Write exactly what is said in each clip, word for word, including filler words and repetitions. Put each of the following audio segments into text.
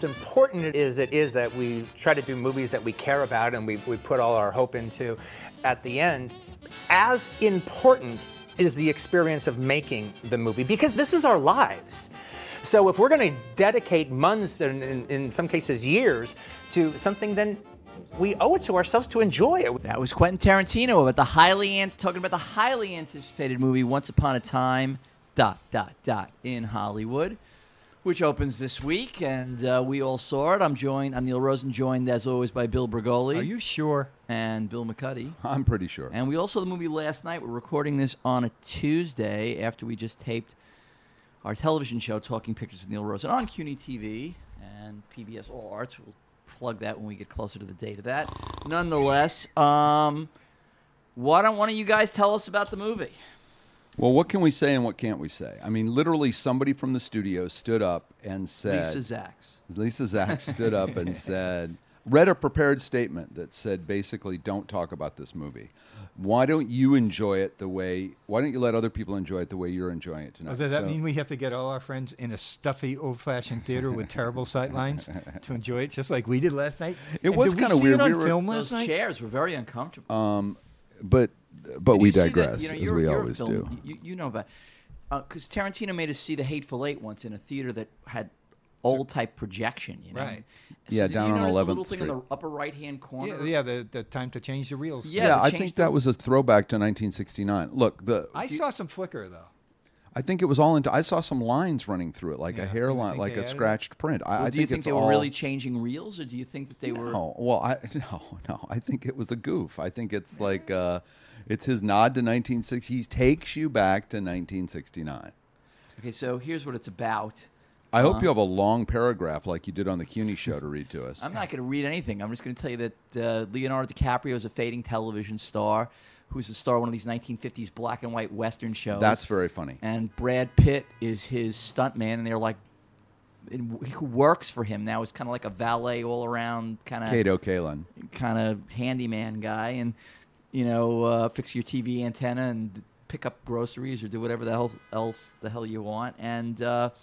as important as it is that we try to do movies that we care about and we, we put all our hope into at the end, as important is the experience of making the movie, because this is our lives. So if we're going to dedicate months and in, in some cases years to something, then we owe it to ourselves to enjoy it. That was Quentin Tarantino about the highly an- talking about the highly anticipated movie Once Upon a Time dot dot dot in Hollywood, which opens this week, and uh, we all saw it. I'm joined. I'm Neil Rosen, joined as always by Bill Bergoli. Are you sure? And Bill McCuddy. I'm pretty sure. And we also saw the movie last night. We're recording this on a Tuesday after we just taped our television show, Talking Pictures with Neil Rosen, on C U N Y T V and P B S All Arts. We'll plug that when we get closer to the date of that. Nonetheless, um, why don't one of you guys tell us about the movie? Well, what can we say and what can't we say? I mean, literally somebody from the studio stood up and said... Lisa Zaks. Lisa Zaks stood up and said, read a prepared statement that said, basically, don't talk about this movie. Why don't you enjoy it the way... Why don't you let other people enjoy it the way you're enjoying it tonight? Oh, does that So- mean we have to get all our friends in a stuffy, old-fashioned theater with terrible sightlines to enjoy it, just like we did last night? It And was did we kinda see weird. It on We were- film Those last night? chairs were very uncomfortable. Um, but but Did we you see that- digress, you know, as you're- we you're a always film- do. You, you know about because Tarantino made us see The Hateful Eight once in a theater that had old type projection. You know, Right. So Yeah, did down you on notice the eleventh little thing in the Street. upper right hand corner. Yeah, yeah the, the time to change the reels. Yeah, Yeah, they I changed think the- that was a throwback to nineteen sixty-nine. Look, the I saw some flicker, though. I think it was all into. I saw some lines running through it, like Yeah, a you hairline, think like they a added it? scratched print. I, Well, I do you think think it's they were all, really changing reels, or do you think that they were? No, well, I no, no. I think it was a goof. I think it's like uh, it's his nod to nineteen sixty. He takes you back to nineteen sixty-nine. Okay, so here's what it's about. I hope Uh, you have a long paragraph like you did on the C U N Y show to read to us. I'm not going to read anything. I'm just going to tell you that uh, Leonardo DiCaprio is a fading television star who's the star of one of these nineteen fifties black and white Western shows. That's very funny. And Brad Pitt is his stuntman, and they're like, who works for him now is kind of like a valet all around kind of Kato Kalin. kind of handyman guy, and you know, uh, fix your T V antenna and pick up groceries or do whatever the hell else the hell you want. And uh,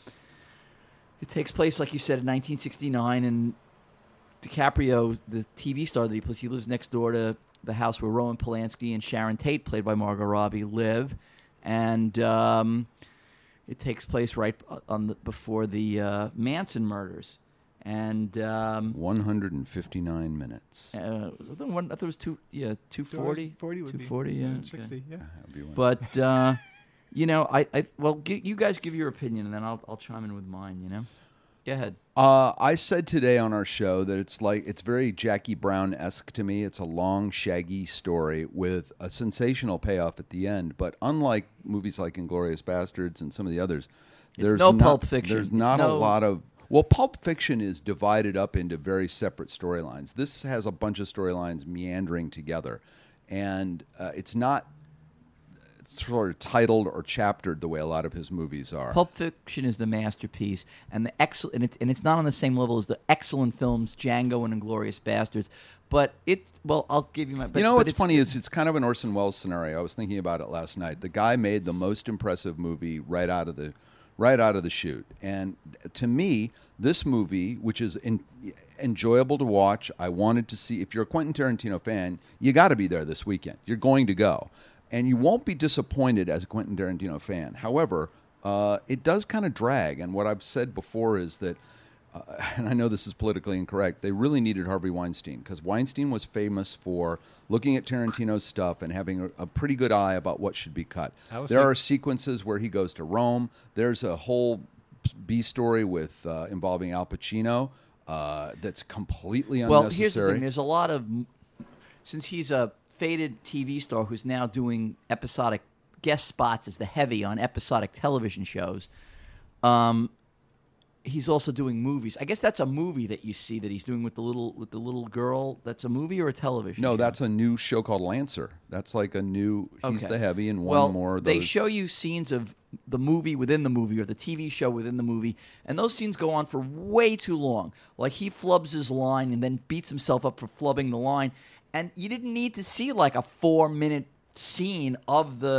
it takes place, like you said, in nineteen sixty-nine, and DiCaprio, the T V star that he plays, he lives next door to the house where Roman Polanski and Sharon Tate, played by Margot Robbie, live, and um, it takes place right on the, before the uh, Manson murders, and um, one hundred fifty-nine minutes. uh, was it the one? I thought it was two. Yeah, two forty. forty would two be forty. Yeah, okay. sixty, yeah. That'd be one. But uh, you know, I, I well, gi- you guys give your opinion, and then I'll I'll chime in with mine. You know, go ahead. Uh, I said today on our show that it's like it's very Jackie Brown-esque to me. It's a long, shaggy story with a sensational payoff at the end. But unlike movies like Inglourious Bastards and some of the others, It's there's no not, Pulp Fiction. There's It's not no- a lot of well, Pulp Fiction is divided up into very separate storylines. This has a bunch of storylines meandering together, and uh, it's not sort of titled or chaptered the way a lot of his movies are. Pulp Fiction is the masterpiece, and the excellent, and, it, and it's not on the same level as the excellent films Django and Inglourious Bastards. But it, well, I'll give you my. But, you know but what's it's- funny is it's kind of an Orson Welles scenario. I was thinking about it last night. The guy made the most impressive movie right out of the right out of the chute, and to me, this movie, which is in, enjoyable to watch, I wanted to see. If you're a Quentin Tarantino fan, you got to be there this weekend. You're going to go, and you won't be disappointed as a Quentin Tarantino fan. However, uh, it does kind of drag, and what I've said before is that. Uh, and I know this is politically incorrect, they really needed Harvey Weinstein because Weinstein was famous for looking at Tarantino's stuff and having a, a pretty good eye about what should be cut. I was There think- are sequences where he goes to Rome. There's a whole B story with uh, involving Al Pacino uh, that's completely unnecessary. Well, here's the thing. There's a lot of, since he's a faded T V star who's now doing episodic guest spots as the heavy on episodic television shows, um, he's also doing movies. I guess that's a movie that you see that he's doing with the little with the little girl. That's a movie or a television No, show? that's a new show called Lancer. That's like a new. He's Okay. the heavy and one well, more. Of they those. show you scenes of the movie within the movie or the T V show within the movie, and those scenes go on for way too long. Like he flubs his line and then beats himself up for flubbing the line, and you didn't need to see like a four minute scene of the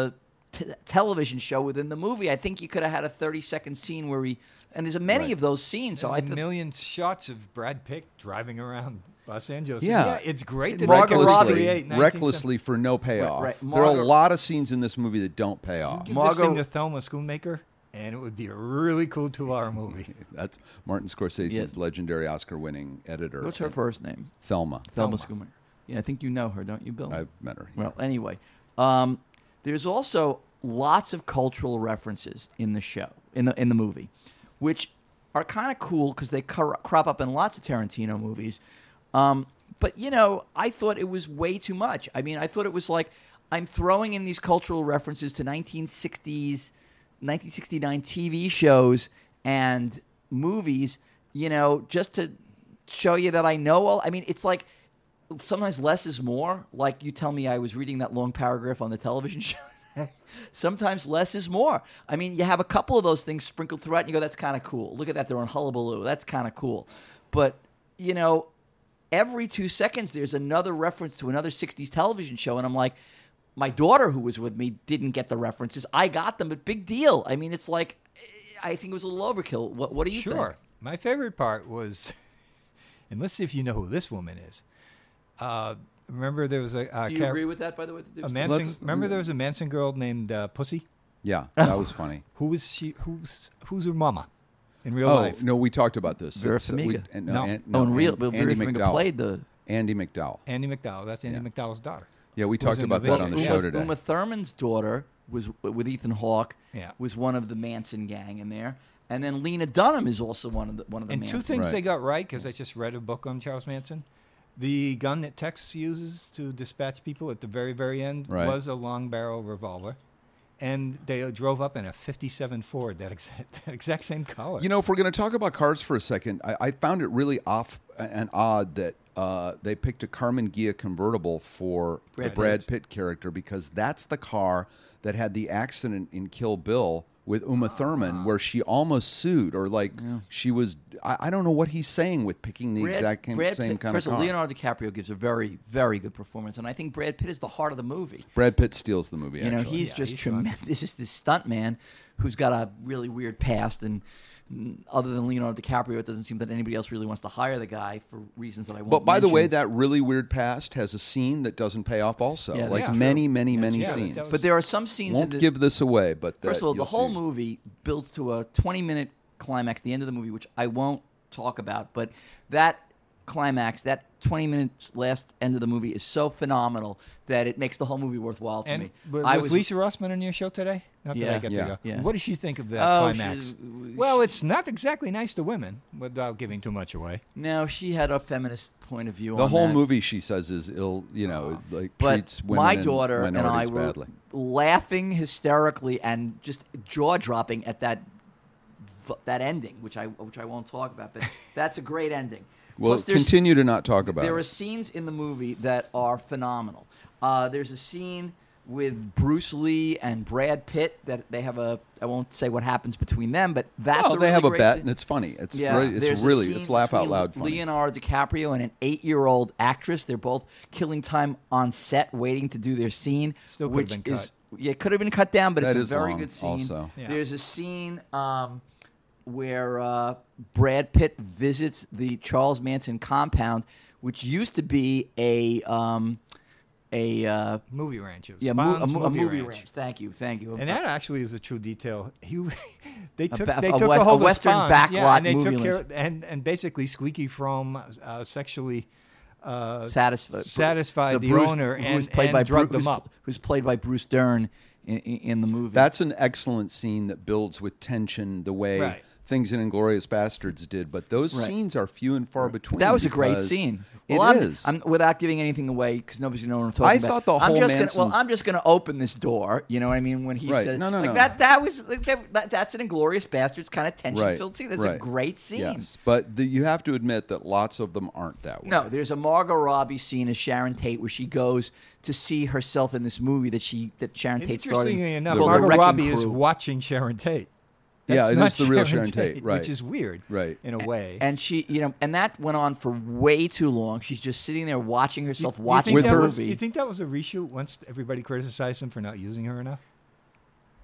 t- television show within the movie. I think you could have had a thirty second scene where he, and there's many Right. of those scenes. So There's I a think million shots of Brad Pitt driving around Los Angeles. Yeah. yeah it's great that Margot they can Robbie- recreate recklessly, recklessly for no payoff. right. There are a Margot- lot of scenes in this movie that don't pay off. Give this thing Margot- to Thelma Schoonmaker, and it would be a really cool two-hour movie. That's Martin Scorsese's Yeah. legendary Oscar-winning editor. what's her first name? Thelma. Thelma Thelma. Schumer. Yeah, I think you know her, don't you, Bill? I've met her. Well, anyway, um, there's also lots of cultural references in the show, in the in the movie, which are kind of cool because they cor- crop up in lots of Tarantino movies. Um, but you know, I thought it was way too much. I mean, I thought it was like I'm throwing in these cultural references to nineteen sixties, nineteen sixty-nine T V shows and movies, you know, just to show you that I know all. I mean, it's like sometimes less is more. Like you tell me I was reading that long paragraph on the television show. Sometimes less is more. I mean, you have a couple of those things sprinkled throughout, and you go, that's kind of cool. Look at that. They're on Hullabaloo. That's kind of cool. But, you know, every two seconds there's another reference to another sixties television show, and I'm like, my daughter who was with me didn't get the references. I got them, but big deal. I mean, it's like, I think it was a little overkill. What, what do you think? Sure. My favorite part was, and let's see if you know who this woman is. Uh, remember there was a, a Do you char- agree with that, by the way? that there a was- Manson. Let's- remember there was a Manson girl named uh, Pussy. Yeah, that was funny. Who was she? Who's who's her mama in real Oh life? no, we talked about this. Vera It's, uh, we- Farmiga. and- No. An- oh, in real, An- well, Andy Vera Farmiga McDowell. played the... Andy McDowell. Andy McDowell. That's Andy Yeah. McDowell's daughter. Yeah, we was talked in about the that on the Vision. show Uma, today. Uma Thurman's daughter was with Ethan Hawke. Yeah. Was one of the Manson gang in there, and then Lena Dunham is also one of the one of the And Manson. two things Right. they got right, because I just read a book on Charles Manson. The gun that Tex uses to dispatch people at the very, very end Right. was a long barrel revolver. And they uh, drove up in a fifty-seven Ford, that exact, that exact same color. You know, if we're going to talk about cars for a second, I, I found it really off and odd that uh, they picked a Carmen Ghia convertible for Brad the Brad Pitt. Pitt character because that's the car that had the accident in Kill Bill with Uma Thurman where she almost sued or like she was. I, I don't know what he's saying with picking the Brad, exact cam- Brad same Pitt, kind first of of car. all, Leonardo DiCaprio gives a very, very good performance, and I think Brad Pitt is the heart of the movie. Brad Pitt steals the movie. You know, actually. he's Yeah, just he's fun. tremendous. This is this stunt man who's got a really weird past, and mm, other than Leonardo DiCaprio, it doesn't seem that anybody else really wants to hire the guy for reasons that I won't. But by the way, mention. that really weird past has a scene that doesn't pay off. Also, Yeah, like yeah, many, sure. many, many Yeah, scenes. that was- But there are some scenes. in Won't the, give this away, but First that of all, you'll the whole see. movie builds to a twenty-minute climax, the end of the movie, which I won't talk about. But that climax, that twenty minutes last end of the movie, is so phenomenal that it makes the whole movie worthwhile for and me. was, I was Lisa Rossman on your show today? Not that Yeah. I got Yeah. to go. Yeah. What did she think of that Oh, climax? she- well, it's not exactly nice to women, without giving too much away. No, she had a feminist point of view The on whole that. movie, she says, is ill. You know, like But treats women my and daughter and I minorities were badly. laughing hysterically and just jaw dropping at that that ending, which I which I won't talk about. But that's a great ending. Well, Plus, there's- continue to not talk about There are it. scenes in the movie that are phenomenal. Uh, there's a scene with Bruce Lee and Brad Pitt that they have a. I won't say what happens between them, but that's Well, a they really have a great bet, scene. and it's funny. It's Yeah, really, it's there's a really, scene it's laugh out between loud funny. Leonardo DiCaprio and an eight-year-old actress. They're both killing time on set, waiting to do their scene. Still could which have been is, cut. Yeah, it could have been cut down, but That it's is a very long good scene. also. Yeah. There's a scene um, where uh, Brad Pitt visits the Charles Manson compound, which used to be a um, a uh, Movie ranch. It was yeah mo- a, Spahn's mo- a movie, movie ranch. ranch. Thank you, thank you. And that actually is a true detail. He, they took ba- they a took west- a hold a of Western Spahn, backlot yeah, and they movie took care link. of, and and basically Squeaky Fromme uh, sexually uh, satisfied satisfied the, Bruce, owner who's and, played and by drugged Bruce, them who's, up. who's played by Bruce Dern in, in, in the movie. That's an excellent scene that builds with tension the way Right. things in Inglourious Bastards did. But those Right. scenes are few and far between. That was a great because scene. It Well, I'm, is. I'm, without giving anything away, because nobody's gonna know what I'm talking I about. thought the I'm whole just Manson- gonna, well, I'm just going to open this door. You know what I mean? When he Right. said, No, no, like no. that, that was like, that, that, that's an Inglorious Bastards kind of tension-filled right, scene. That's a right. great scene. Yes, but the, you have to admit that lots of them aren't that way. No, there's a Margot Robbie scene as Sharon Tate where she goes to see herself in this movie that she that Sharon Tate started. Interestingly enough, called The Margot Wrecking Robbie is Crew. watching Sharon Tate. Yeah, That's it not is the real Sharon Tate, right. Which is weird, Right. in a way. And she, you know, and that went on for way too long. She's just sitting there watching herself You watching think With the that her- was, movie. you think that was a reshoot once everybody criticized him for not using her enough?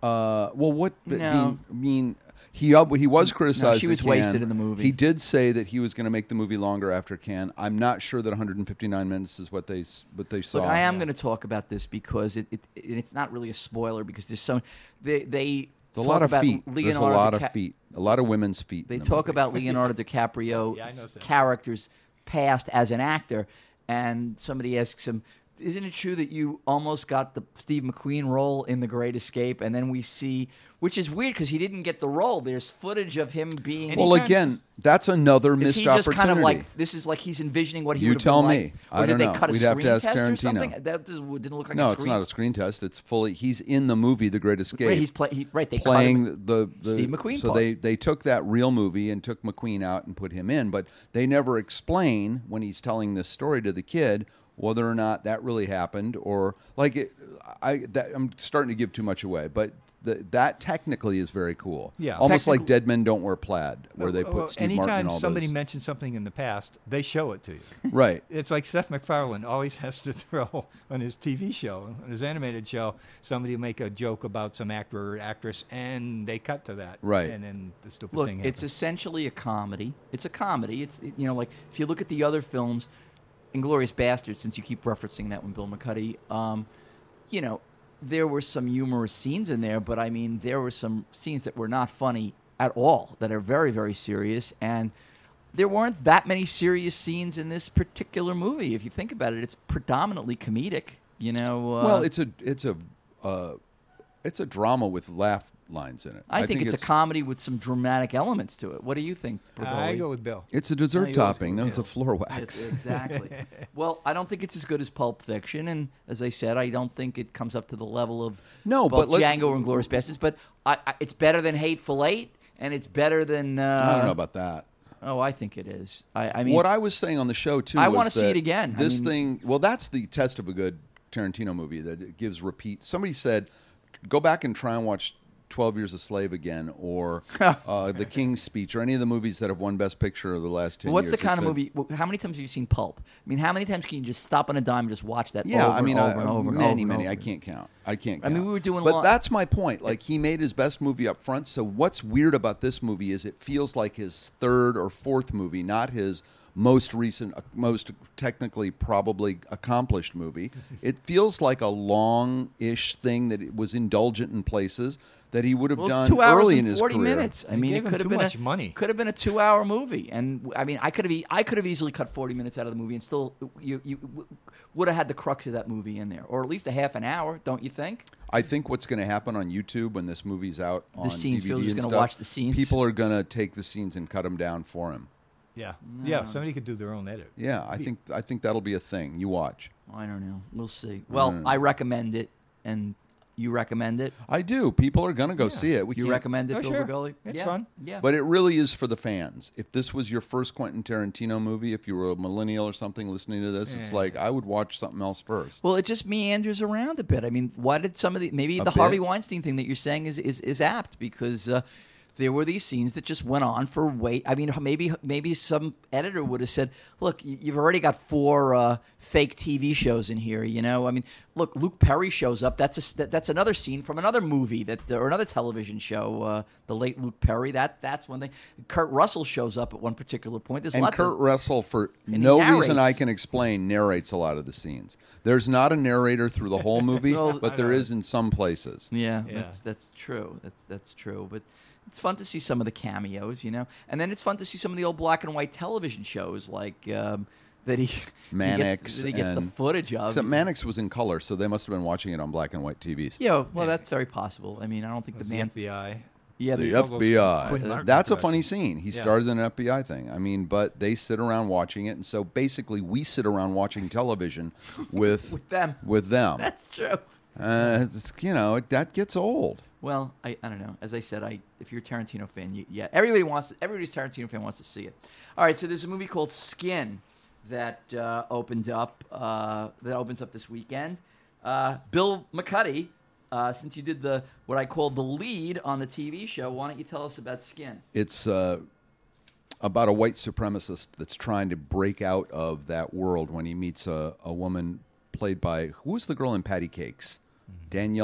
Uh, well, what? No. mean, mean he uh, he was criticized. she was at Cannes. wasted in the movie. He did say that he was going to make the movie longer after Cannes. I'm not sure that one hundred fifty-nine minutes is what they s- what they saw. Look, I am going to talk about this because it, it, it it's not really a spoiler because there's so they they There's a talk lot of about feet. There's a Leonardo lot DiCa- of feet. A lot of women's feet. They in the talk movie. about Leonardo DiCaprio's Yeah, I noticed that. character's past as an actor, and somebody asks him, "Isn't it true that you almost got the Steve McQueen role in The Great Escape?" And then we see, which is weird because he didn't get the role. There's footage of him being. And Well, Anytime- again, that's another is missed he just opportunity. kind of like this is like he's envisioning what he You would have tell been me. like? I Or did don't they know. cut a We'd have to screen ask test or Tarantino. something? That just didn't look like no, a it's screen. not a screen test. It's fully. He's in the movie The Great Escape. Right, he's play, he, right. They playing cut him. the, the Steve McQueen So part. they they took that real movie and took McQueen out and put him in, but they never explain when he's telling this story to the kid whether or not that really happened or like it. I that, I'm starting to give too much away, but the, that technically is very cool. Yeah. almost like Technical- Dead Men Don't Wear Plaid, where they put Well, Steve anytime Martin and all somebody those. mentions something in the past, they show it to you. Right. It's like Seth MacFarlane always has to throw on his T V show, on his animated show, somebody will make a joke about some actor or actress, and they cut to that. Right. And then the stupid Look, thing it's happens. essentially a comedy. It's a comedy. It's it- you know like if you look at the other films, Inglourious Basterds, since you keep referencing that one, Bill McCuddy, um, you know, there were some humorous scenes in there, but I mean, there were some scenes that were not funny at all, that are very, very serious, and there weren't that many serious scenes in this particular movie. If you think about it, it's predominantly comedic. You know, uh, Well, it's a it's a uh, it's a drama with laugh lines in it. I, think, it's, a comedy with some dramatic elements to it. What do you think, I Bergoli? go with Bill. It's a No, dessert you always topping. go No, with it's a Bill. floor It's- wax. exactly. Well, I don't think it's as good as Pulp Fiction, and as I said, I don't think it comes up to the level of No, both but let- Django and Glorious Bastards. But I, I, it's better than Hateful Eight, and it's better than. Uh, I don't know about that. Oh, I think it is. I, I mean, what I was saying on the show too. I was wanna see that it again. I This mean- thing, well, that's the test of a good Tarantino movie that it gives repeat. Somebody said, go back and try and watch twelve Years a Slave again, or uh, The King's Speech, or any of the movies that have won Best Picture of the last ten what's years. the kind It's of a- movie? wh- How many times have you seen Pulp? I mean, how many times can you just stop on a dime and just watch that? Yeah, over I mean, and I- over and over and many, over and many. over? I can't count. I can't. I Count. mean, we were doing a but lot- that's my point. Like, he made his best movie up front. So what's weird about this movie is it feels like his third or fourth movie, not his most recent, uh, most technically probably accomplished movie. It feels like a long-ish thing that it was indulgent in places that he would have Well, done it's two hours early and in his forty career. minutes. I They mean, gave it him could have too been much a, money. Could have been a two-hour movie, and I mean, I could have e- I could have easily cut forty minutes out of the movie and still you you w- would have had the crux of that movie in there, or at least a half an hour, don't you think? I think what's going to happen on YouTube when this movie's out on scenes, D V D people are just and gonna stuff, watch the scenes. People are going to take the scenes and cut them down for him. Yeah. Yeah, somebody could do their own edit. Yeah, I think I think that'll be a thing. You watch. I don't know. We'll see. Well, Mm. I recommend it, and you recommend it. I do. People are going to go see it. We You can't- recommend it, Oh, Bill sure. Bergoli? It's Yeah. fun. Yeah. But it really is for the fans. If this was your first Quentin Tarantino movie, if you were a millennial or something listening to this, it's Yeah. like I would watch something else first. Well, it just meanders around a bit. I mean, why did some of the maybe A the bit. Harvey Weinstein thing that you're saying is is, is apt because uh, there were these scenes that just went on for wait. I mean, maybe maybe some editor would have said, "Look, you- you've already got four uh, fake T V shows in here." You know, I mean, look, Luke Perry shows up. That's a that, that's another scene from another movie that or another television show. Uh, the late Luke Perry. That that's one thing. Kurt Russell shows up at one particular point. There's And lots Kurt of Russell, for he no reason I narrates. can explain, narrates a lot of the scenes. There's not a narrator through the whole movie, Well, but there is in some places. Yeah, Yeah. that's that's true. That's that's true. But it's fun to see some of the cameos, you know, and then it's fun to see some of the old black and white television shows like um, that he Mannix he gets, that he gets the and- footage of. Except Mannix was in color, so they must have been watching it on black and white T Vs. Yeah, well, that's very possible. I mean, I don't think It's the the man. F B I. Yeah, The the, all those F B I. Quentin Martin That's a productions. funny scene. He Yeah. stars in an F B I thing. I mean, but they sit around watching it, and so basically we sit around watching television with with them. with them. That's true. Uh, it's- you know, that gets old. Well, I, I don't know. As I said, I if you're a Tarantino fan, you, yeah, everybody wants everybody's Tarantino fan wants to see it. All right, so there's a movie called Skin that uh, opened up uh, that opens up this weekend. Uh, Bill McCuddy, uh, since you did the what I call the lead on the T V show, why don't you tell us about Skin? It's uh, about a white supremacist that's trying to break out of that world when he meets a, a woman played by, who was the girl in Patty Cakes? Danielle Mc,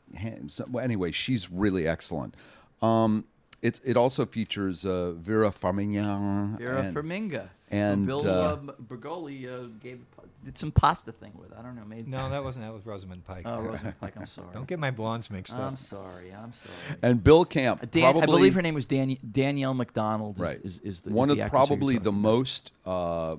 hand, so, well, anyway, she's really excellent. Um, it it also features uh, Vera Farmiga. Vera and, Farmiga. and, Bill uh, uh, Bergoli uh, gave did some pasta thing with. I don't know. Maybe. No, that wasn't. That was Rosamund Pike. Oh, Rosamund Pike. I'm sorry. Don't get my blondes mixed I'm up. sorry. I'm sorry. And Bill Camp, Dan, probably, I believe her name was Dan, Danielle McDonald. Is, right, is, is the, one is of the actress who probably you're the talking about. most uh,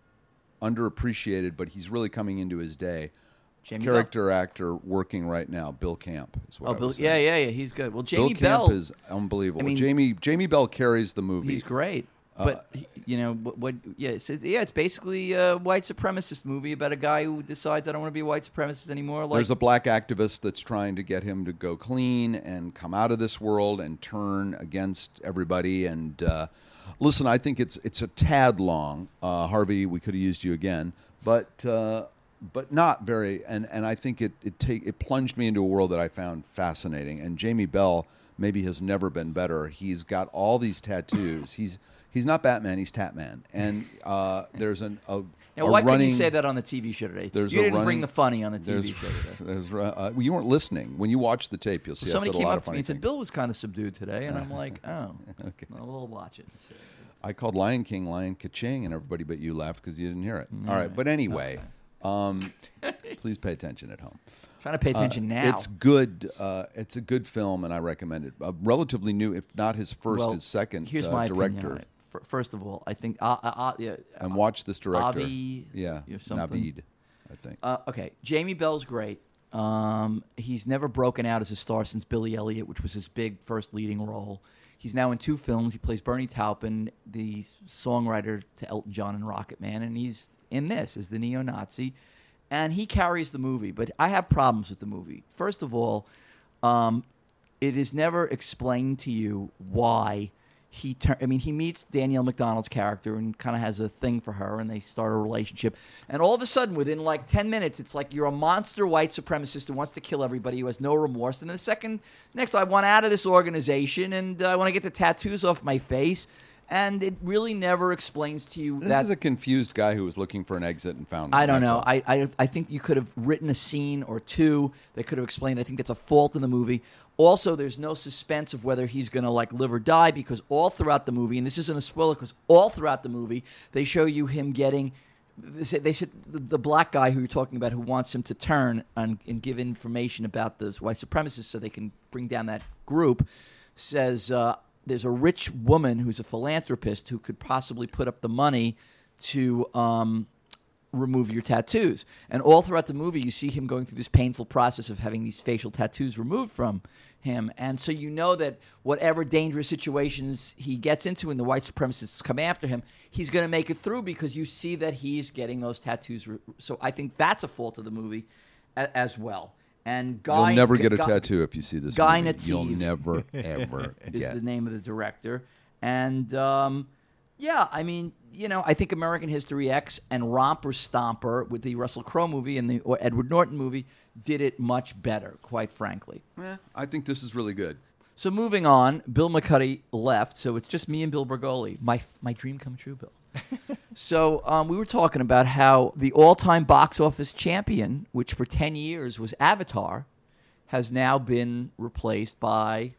underappreciated, but he's really coming into his day. Jamie Character Bell. actor working right now, Bill Camp is what Oh, I Bill, was yeah, saying. yeah, yeah. He's good. Well, Jamie Bill Bell Camp is unbelievable. I mean- Jamie Jamie Bell carries the movie. He's great. But he- you know what? what yeah, it's, yeah, it's basically a white supremacist movie about a guy who decides I don't want to be a white supremacist anymore. Like, There's a black activist that's trying to get him to go clean and come out of this world and turn against everybody. And uh, listen, I think it's it's a tad long. Uh, Harvey, we could have used you again, but uh, but not very. And, and I think it it take it plunged me into a world that I found fascinating. And Jamie Bell maybe has never been better. He's got all these tattoos. He's He's not Batman. He's Tatman, and uh, there's an a, now, a why running. couldn't you say that on the T V show today? There's you a didn't bring running- the funny on the T V There's, show today. there's, uh, you weren't listening. When you watch the tape, you'll see I Somebody said a came lot up of to me funny and said, things. "Bill was kind of subdued today," and I'm like, "Oh, Okay. well, we'll watch it." So, I called Lion King Lion Ka-ching, and everybody but you laughed because you didn't hear it. All right, right. but anyway, um, please pay attention at home. trying to pay attention Uh, now. It's good. Uh, it's a good film, and I recommend it. Uh, relatively new, if not his first, well, his second Here's uh, my opinion director. on it. F- First of all, I think uh, uh, uh, yeah, And watch this director. Avi, yeah, or something. Navid, I think. Uh, okay, Jamie Bell's great. Um, he's never broken out as a star since Billy Elliot, which was his big first leading role. He's now in two films. He plays Bernie Taupin, the songwriter to Elton John and Rocket Man, and he's in this as the neo-Nazi. And he carries the movie, but I have problems with the movie. First of all, um, it is never explained to you why he tur- I mean, he meets Danielle McDonald's character and kind of has a thing for her, and they start a relationship. And all of a sudden, within like ten minutes, it's like you're a monster white supremacist who wants to kill everybody, who has no remorse. And then the second, next, I want out of this organization, and uh, I want to get the tattoos off my face. And it really never explains to you This that. is a confused guy who was looking for an exit and found. I one, don't that's know. all. I, I I think you could have written a scene or two that could have explained. I think that's a fault in the movie. Also, there's no suspense of whether he's going to like live or die, because all throughout the movie, and this isn't a spoiler, because all throughout the movie they show you him getting. They said, they said the, the black guy who you're talking about, who wants him to turn and, and give information about those white supremacists so they can bring down that group, says. Uh, There's a rich woman who's a philanthropist who could possibly put up the money to um, remove your tattoos. And all throughout the movie, you see him going through this painful process of having these facial tattoos removed from him. And so you know that whatever dangerous situations he gets into and the white supremacists come after him, he's going to make it through because you see that he's getting those tattoos. Re- so I think that's a fault of the movie a- as well. And Guy, You'll never get a Guy- tattoo if you see this Guy movie. You'll Nativ never ever is get. the name of the director. And um, yeah, I mean, you know, I think American History X and Romper Stomper with the Russell Crowe movie and the or Edward Norton movie did it much better, quite frankly. Eh, I think this is really good. So moving on, Bill McCuddy left, so it's just me and Bill Bergoli. My my dream come true, Bill. So um, we were talking about how the all-time box office champion, which for ten years was Avatar, has now been replaced by.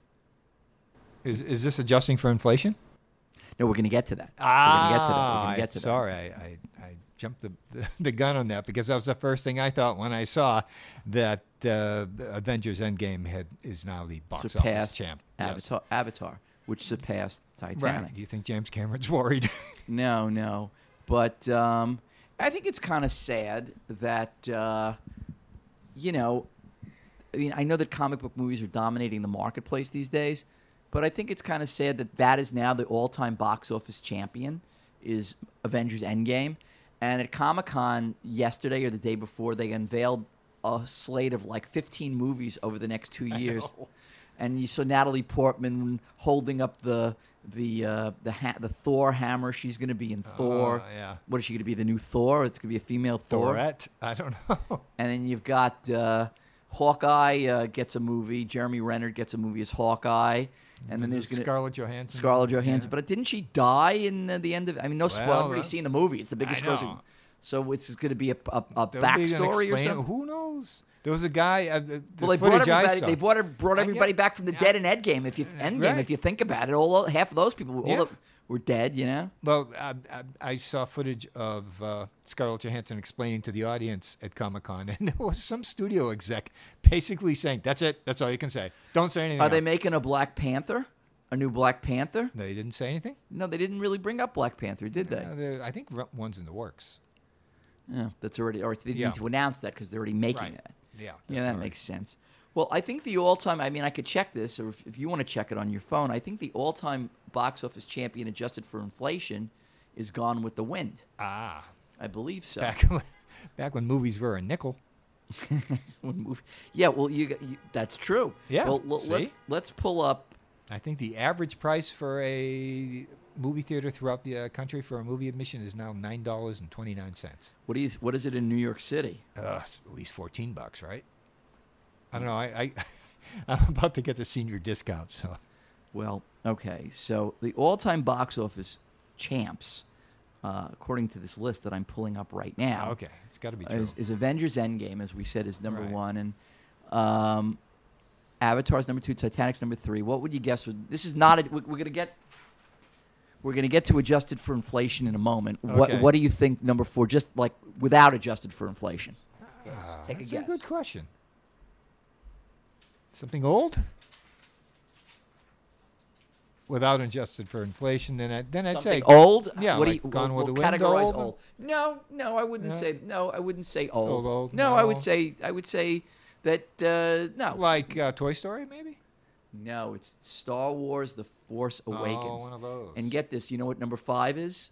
Is is this adjusting for inflation? No, we're going to get to that. Ah, we're going to get to that. We're going to get to I'm sorry, I, I, I jumped the, the gun on that because that was the first thing I thought when I saw that uh, Avengers Endgame had is now the that. box office Surpassed champ. Yes. Avatar, Avatar, which surpassed Titanic. Right. Do you think James Cameron's worried? No, no. But um, I think it's kind of sad that, uh, you know, I mean, I know that comic book movies are dominating the marketplace these days, but I think it's kind of sad that that is now the all-time box office champion is Avengers Endgame. And at Comic-Con yesterday or the day before, they unveiled a slate of like fifteen movies over the next two years. And you saw Natalie Portman holding up the the uh, the ha- the Thor hammer. She's going to be in Thor. yeah. What is she going to be? The new Thor? It's going to be a female Thor. Thorette? I don't know. And then you've got uh, Hawkeye uh, gets a movie. Jeremy Renner gets a movie as Hawkeye. And then there's going to Scarlett Johansson. Scarlett Johansson. Yeah. But didn't she die in uh, the end of? I mean, no spoiler. Well, I've already uh, seen the movie. It's the biggest I know. grossing. So it's going to be a, a, a They'll be gonna backstory or explain it. something. Who knows? There was a guy. Uh, the, the Well, they brought footage I everybody. saw- They brought brought I everybody get- back from the dead in Endgame. If you Endgame, Right. if you think about it, all half of those people, all Yeah. the, were dead. You know. Well, I, I, I saw footage of uh, Scarlett Johansson explaining to the audience at Comic Con, and there was some studio exec basically saying, "That's it. That's all you can say. Don't say anything." Are they else." making a Black Panther? A new Black Panther? They didn't say anything. No, they didn't really bring up Black Panther, did they? Uh, there- I think r- one's in the works. Yeah, that's already. Or they Yeah. need to announce that because they're already making Right. it. Yeah. Yeah, that's that all right. makes sense. Well, I think the all-time. I mean, I could check this, or if, if you want to check it on your phone, I think the all-time box office champion adjusted for inflation is Gone with the Wind. Ah, I believe so. back when, back when movies were a nickel. When mov- yeah, well, you, got- you that's true. Yeah, Well, l- see? let's let's pull up. I think the average price for a movie theater throughout the uh, country for a movie admission is now nine dollars and twenty nine cents. What do you? What is it in New York City? Uh, it's at least fourteen bucks, right? I don't know. I, I I'm about to get the senior discount, so Well, okay. So the all-time box office champs, uh, according to this list that I'm pulling up right now, okay, it's got to be true. is, is Avengers Endgame, as we said, is number Right. one, and um, Avatar's number two, Titanic's number three. What would you guess? Would, this is not. A, we- we're gonna get. We're gonna get to adjusted for inflation in a moment. What Okay. What do you think number four? Just like without adjusted for inflation. Yes. Ah, Take a that's guess. a good question. Something old? Without adjusted for inflation, then I then I'd Something say old? Yeah, What like do you, Gone we'll, with we'll the Wind, categorize old? old. No, no, I wouldn't Yeah. say. No, I wouldn't say old. Old, old, No, I would no. say. I would say that. Uh, no, like uh, Toy Story, maybe. no, it's Star Wars: The Force Awakens. Oh, one of those. And get this, you know what number five is?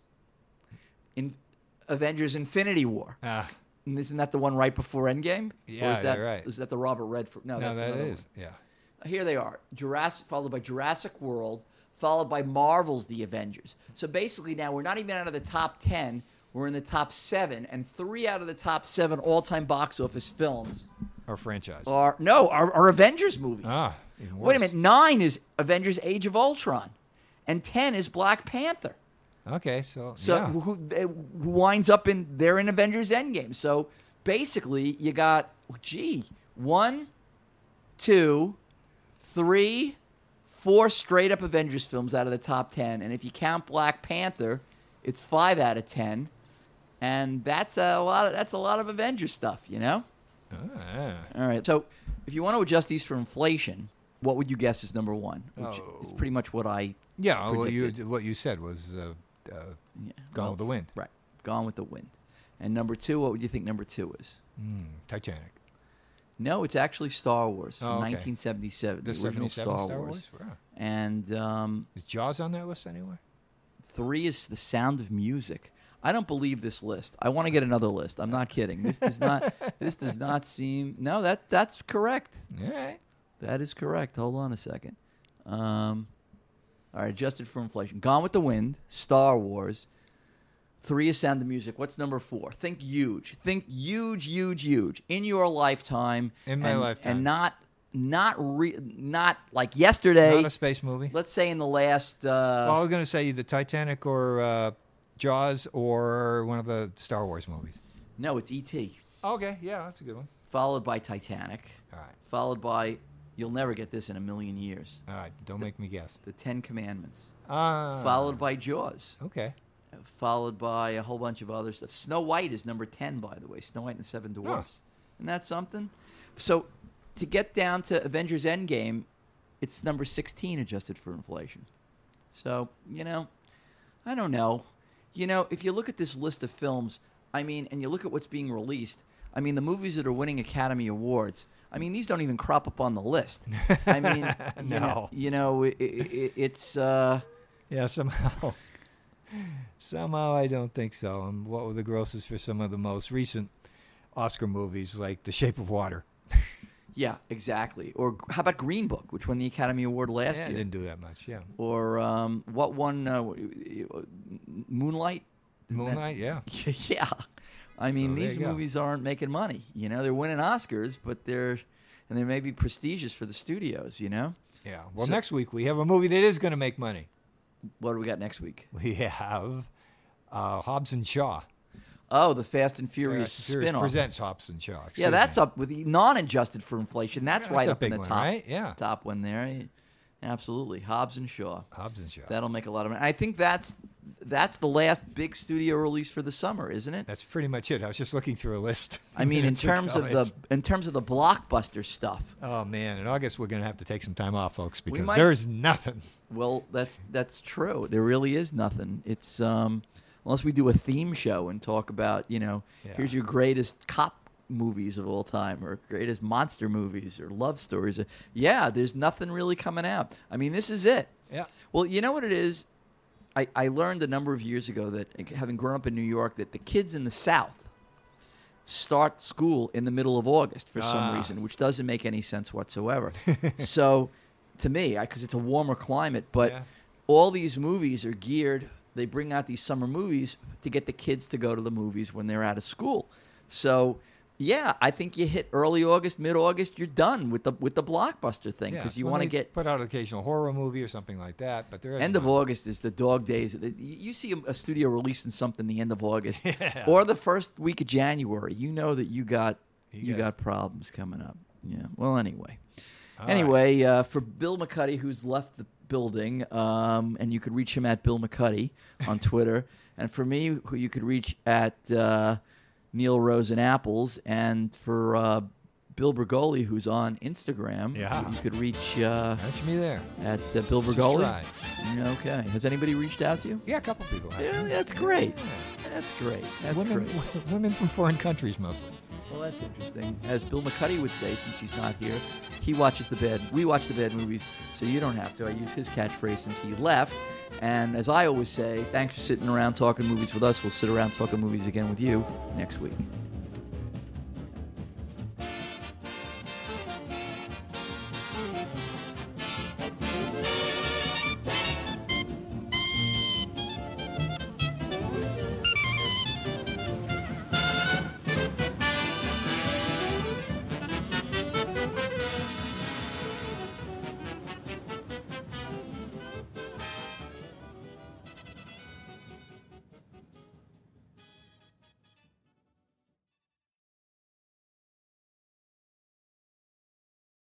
In Avengers: Infinity War. ah, And isn't that the one right before Endgame? Or Yeah, is that, you're right. Is that the Robert Redford? No, no, that's that another is yeah. one. Here they are: Jurassic, followed by Jurassic World, followed by Marvel's The Avengers. So basically, now we're not even out of the top ten. We're in the top seven, and three out of the top seven all-time box office films Or franchise. are no are, are Avengers movies. ah, even Wait a worse. minute, nine is Avengers: Age of Ultron, and ten is Black Panther. Okay, so, So yeah. who, who winds up in they're in Avengers Endgame. So basically, you got gee one, two, three, four straight up Avengers films out of the top ten, and if you count Black Panther, it's five out of ten, and that's a lot. Of, that's a lot of Avengers stuff, you know. Ah, All right. So if you want to adjust these for inflation, what would you guess is number one? Which is Oh. pretty much what I yeah, what you predicted. what you said was uh, uh, yeah, Gone well, with the Wind. Right. Gone with the Wind. And number two, what would you think number two is? Mm, Titanic. No, it's actually Star Wars from Oh, okay. nineteen seventy-seven, The the original seventy-seven Star, Star Wars. Wars? Wow. And um, Is Jaws on that list anyway? three is The Sound of Music. I don't believe this list. I want to get another list. I'm not kidding. This does not. This does not seem. No, that that's correct. All right. That is correct. Hold on a second. Um, all right, adjusted for inflation. Gone with the Wind, Star Wars. Three is Sound of Music. What's number four? Think huge. Think huge, huge, huge in your lifetime. In my and, lifetime. and not not re, not like yesterday. Not a space movie. Let's say in the last. Uh, Well, I was going to say either Titanic or uh, Jaws or one of the Star Wars movies. no, it's E T. Okay, yeah, that's a good one. Followed by Titanic. All right, Followed by, you'll never get this in a million years. all right. Don't make me guess. The Ten Commandments. Ah, Followed by Jaws. Okay. Followed by a whole bunch of other stuff. Snow White is number ten, by the way. Snow White and the Seven Dwarfs. Isn't that something? So to get down to Avengers Endgame, it's number sixteen adjusted for inflation. So, you know, I don't know. You know, if you look at this list of films, I mean, and you look at what's being released, I mean, the movies that are winning Academy Awards, I mean, these don't even crop up on the list. I mean, you know, No. you know it, it, it's... Uh, Yeah, somehow. Somehow I don't think so. And what were the grosses for some of the most recent Oscar movies, like The Shape of Water? Yeah, exactly. Or g- how about Green Book, which won the Academy Award last yeah, it year? didn't do that much. Yeah. Or um, what won uh, w- uh, Moonlight? Isn't that- Moonlight. Yeah. yeah. I mean, So there these you go. movies aren't making money. You know, they're winning Oscars, but they're and they may be prestigious for the studios. You know, Yeah. Well, So- next week we have a movie that is going to make money. what do we got next week? We have uh, Hobbs and Shaw. Oh, the Fast and Furious Fast and Furious spin-off. presents Hobbs and Shaw. Yeah, excuse that's me. up with the non-adjusted for inflation. That's Yeah, right that's a up in big the one, top. right? Yeah. Top one there. Absolutely. Hobbs and Shaw. Hobbs and Shaw. That'll make a lot of money. I think that's that's the last big studio release for the summer, isn't it? That's pretty much it. I was just looking through a list. I mean, in minutes terms ago. of the It's- in terms of the blockbuster stuff. Oh man, in August we're going to have to take some time off, folks, because might- there's nothing. Well, that's that's true. There really is nothing. It's um, unless we do a theme show and talk about, you know, Yeah. here's your greatest cop movies of all time, or greatest monster movies, or love stories. Yeah, there's nothing really coming out. I mean, this is it. Yeah. Well, you know what it is? I, I learned a number of years ago that, having grown up in New York, that the kids in the South start school in the middle of August for some Ah. reason, which doesn't make any sense whatsoever. So, to me, because it's a warmer climate, but Yeah. all these movies are geared, they bring out these summer movies to get the kids to go to the movies when they're out of school. So, yeah, I think you hit early August, mid-August, you're done with the with the blockbuster thing, Yeah, because it's you when want to they get put out an occasional horror movie or something like that. But there is end of August is the dog days. You- You see a- a studio releasing something the end of August Yeah. or the first week of January, you know that you got You you, guys- got problems coming up. Yeah. Well, anyway. All anyway, uh, for Bill McCuddy, who's left the building, um, and you could reach him at Bill McCuddy on Twitter, and for me, who you could reach at uh, Neil Rosen Apples, and for uh, Bill Bergoli, who's on Instagram, Yeah. you could reach uh, Catch me there. at uh, Bill Just Bergoli. try. Okay. Has anybody reached out to you? Yeah, a couple people. have. Yeah, that's great. That's great. That's women, great. women from foreign countries mostly. Well, that's interesting. As Bill McCuddy would say, since he's not here, he watches the bad. We watch the bad movies, so you don't have to. I use his catchphrase since he left. And as I always say, thanks for sitting around talking movies with us. We'll sit around talking movies again with you next week.